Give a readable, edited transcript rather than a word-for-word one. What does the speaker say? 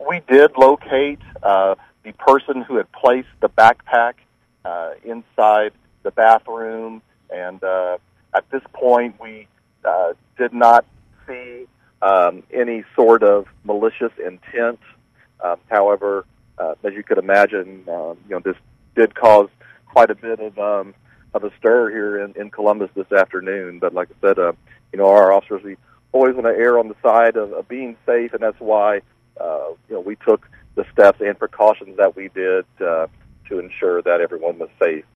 We did locate the person who had placed the backpack inside the bathroom, and at this point we did not see any sort of malicious intent. However, as you could imagine, this did cause quite a bit of a stir here in Columbus this afternoon. But like I said, our officers, we always want to err on the side of being safe, and that's why we took the steps and precautions that we did to ensure that everyone was safe.